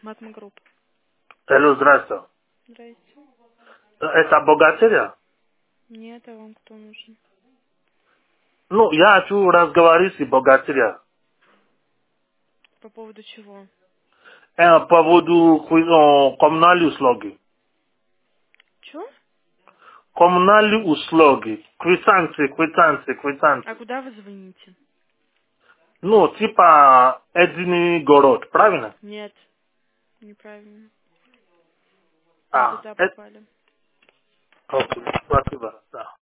Магма Групп. Алло, здравствуйте. Здрасте. Это бухгалтерия? Нет, а вам кто нужен? Ну, я хочу разговаривать с бухгалтерией. По поводу чего? По поводу коммунальных услуг. Чё? Коммунальные услуги. Квитанции. А куда вы звоните? Ну, типа Эдиный город, правильно? Нет, неправильно. Не А, туда это... попали. Окей, спасибо, да.